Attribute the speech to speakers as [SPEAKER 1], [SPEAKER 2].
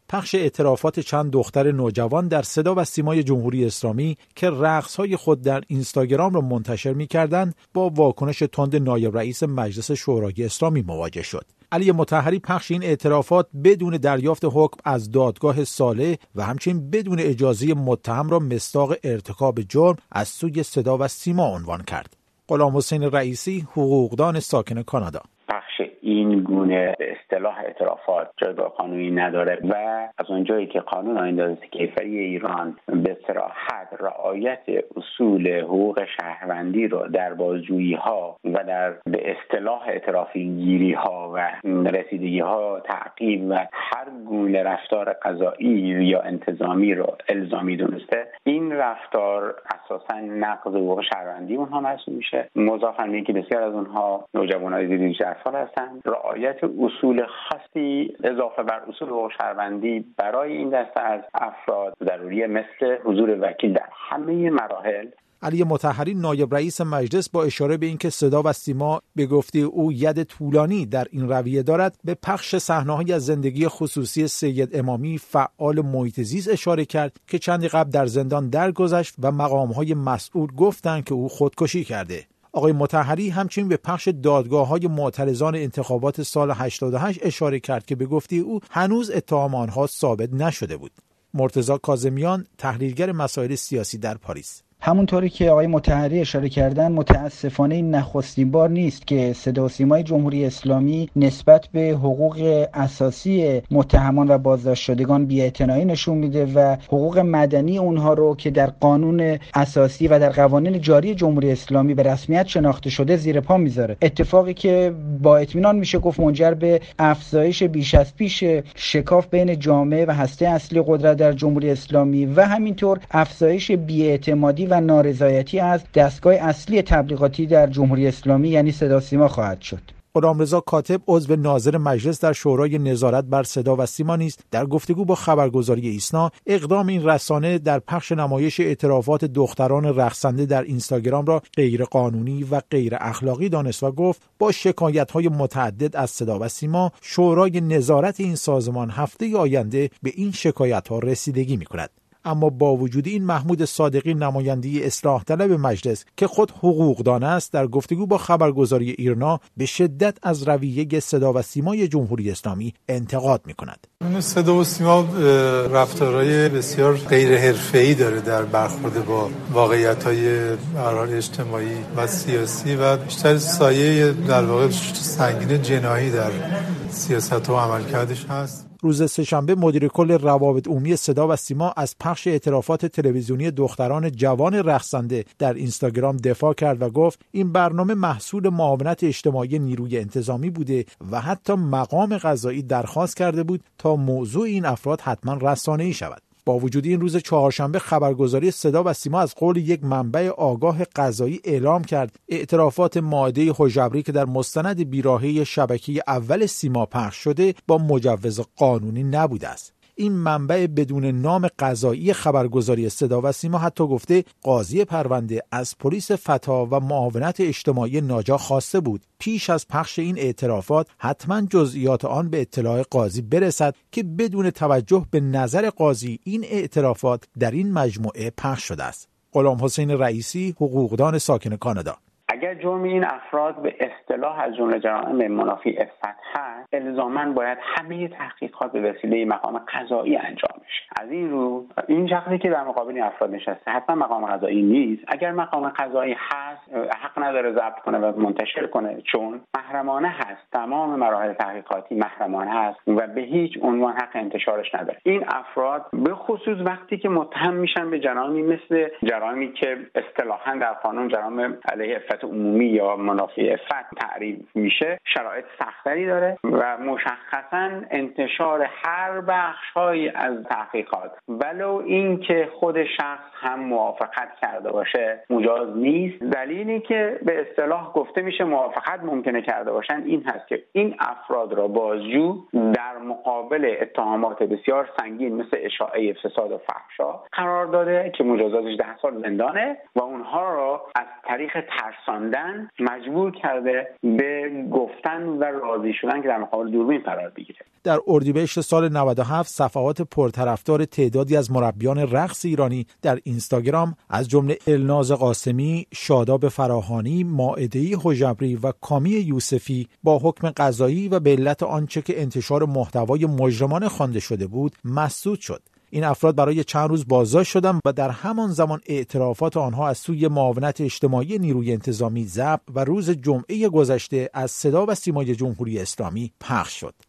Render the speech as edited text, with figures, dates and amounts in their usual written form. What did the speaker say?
[SPEAKER 1] پخش اعترافات چند دختر نوجوان در صدا و سیمای جمهوری اسلامی که رقص‌های خود در اینستاگرام را منتشر می‌کردند با واکنش تند نایب رئیس مجلس شورای اسلامی مواجه شد. علی مطهری پخش این اعترافات بدون دریافت حکم از دادگاه صالح و همچنین بدون اجازه متهم را مصداق ارتکاب جرم از سوی صدا و سیما عنوان کرد. غلام حسین رئیسی، حقوقدان ساکن کانادا:
[SPEAKER 2] این گونه به اصطلاح اعترافات جایگاه قانونی نداره و از اونجایی که قانون آیین دادرسی کیفری ایران به صراحت رعایت اصول حقوق شهروندی رو در بازجویی ها و در به اصطلاح اعترافی گیری ها و رسیدگی ها تعقیب و هر گونه رفتار قضایی یا انتظامی رو الزامی دونسته، این رفتار اساساً نقض حقوق شهروندی اونها محسوب میشه. مضافاً به اینکه بسیار از اونها نوجوانای زیر 18 سال هستند، رعایت اصول خاصی اضافه بر اصول حقوق شهروندی برای این دسته از افراد ضروریه، مثل حضور وکیل در همه مراحل.
[SPEAKER 1] علی مطهری نایب رئیس مجلس با اشاره به اینکه صدا و سیما به گفته او ید طولانی در این رویه دارد، به پخش صحنه‌های از زندگی خصوصی سید امامی فعال محیط زیست اشاره کرد که چندی قبل در زندان درگذشت و مقام‌های مسئول گفتند که او خودکشی کرده. آقای مطهری همچنین به پخش دادگاه‌های معترضان انتخابات سال 88 اشاره کرد که به گفته او هنوز اتهام آنها ثابت نشده بود. مرتضی کاظمیان، تحلیلگر مسائل سیاسی در پاریس:
[SPEAKER 3] همونطوری که آقای مطهری اشاره کردن، متاسفانه این نخستین بار نیست که صدا و سیمای جمهوری اسلامی نسبت به حقوق اساسی متهمان و بازداشت شدگان بی‌اعتنایی نشون میده و حقوق مدنی اونها رو که در قانون اساسی و در قوانین جاری جمهوری اسلامی به رسمیت شناخته شده زیر پا میذاره. اتفاقی که با اطمینان میشه گفت منجر به افزایش بیش از پیش شکاف بین جامعه و هسته اصلی قدرت در جمهوری اسلامی و همینطور افزایش بی‌اعتمادی و نارضایتی از دستگاه اصلی تبلیغاتی در جمهوری اسلامی یعنی صدا سیما خواهد شد.
[SPEAKER 1] غلامرضا کاتب، عضو ناظر مجلس در شورای نظارت بر صدا و سیما نیز در گفتگو با خبرگزاری ایسنا اقدام این رسانه در پخش نمایش اعترافات دختران رقصنده در اینستاگرام را غیر قانونی و غیر اخلاقی دانست و گفت با شکایت‌های متعدد از صدا و سیما، شورای نظارت این سازمان هفته آینده به این شکایت‌ها رسیدگی می‌کند. اما با وجود این، محمود صادقی، نماینده اصلاح طلب مجلس که خود حقوقدان است، در گفتگو با خبرگزاری ایرنا به شدت از رویه صدا و سیمای جمهوری اسلامی انتقاد می‌کند.
[SPEAKER 4] صدا و سیما رفتارهای بسیار غیر حرفه‌ای داره در برخورد با واقعیت‌های اجتماعی و سیاسی و بیشتر سایه در واقع سنگین جنایی در سیاست و عملکردش هست.
[SPEAKER 1] روز سه‌شنبه مدیر کل روابط عمومی صدا و سیما از پخش اعترافات تلویزیونی دختران جوان رقصنده در اینستاگرام دفاع کرد و گفت این برنامه محصول معاونت اجتماعی نیروی انتظامی بوده و حتی مقام قضایی درخواست کرده بود تا موضوع این افراد حتما رسانه‌ای شود. با وجود این، روز چهارشنبه خبرگزاری صدا و سیما از قول یک منبع آگاه قضایی اعلام کرد اعترافات مائده هژبری که در مستند بیراهه شبکه اول سیما پخش شده با مجوز قانونی نبوده است. این منبع بدون نام قضایی خبرگزاری صدا و سیما حتی گفته قاضی پرونده از پلیس فتا و معاونت اجتماعی ناجا خواسته بود پیش از پخش این اعترافات حتما جزئیات آن به اطلاع قاضی برسد که بدون توجه به نظر قاضی این اعترافات در این مجموعه پخش شده است. غلام حسین رئیسی، حقوقدان ساکن کانادا:
[SPEAKER 2] اگر جرم این افراد به اصطلاح از جمله جرائم منافی عفت هست، الزاماً باید همه تحقیقات به وسیله مقام قضایی انجام بشه. از این رو این شخصی که در مقابل این افراد نشسته حتما مقام قضایی نیست. اگر مقام قضایی هست، حق نداره ضبط کنه و منتشر کنه، چون محرمانه هست. تمام مراحل تحقیقاتی محرمانه هست و به هیچ عنوان حق انتشارش نداره. این افراد به خصوص وقتی که متهم میشن به جرائمی مثل جرائمی که اصطلاحاً در قانون جرائم علیه عفت عمومی یا منافی عفت تعریف میشه، شرایط سختری داره و مشخصاً انتشار هر بخش‌هایی از تحقیقات ولو این که خود شخص هم موافقت کرده باشه مجاز نیست. دلیلی که به اصطلاح گفته میشه موافقت ممکنه کرده باشن این هست که این افراد را بازجو در مقابل اتهامات بسیار سنگین مثل اشاعه فساد و فحشا قرار داده که مجازاتش 10 سال زندانه و اونها را از طریق ترساندن مجبور کرده به گفتن و راضی شدن که در مقابل دوربین قرار بگیره.
[SPEAKER 1] در اردیبهشت سال 97 صفحات پرطرفدار تعدادی از مربیان رقص ایرانی در اینستاگرام از جمله الناز قاسمی، شاداب فراهانی، مائده‌ای حجبری و کامی یوسفی با حکم قضایی و به علت آنچه که انتشار محتوای مجرمانه خوانده شده بود مسدود شد. این افراد برای چند روز بازداشت شدند و در همان زمان اعترافات آنها از سوی معاونت اجتماعی نیروی انتظامی ضبط و روز جمعه گذشته از صدا و سیمای جمهوری اسلامی پخش شد.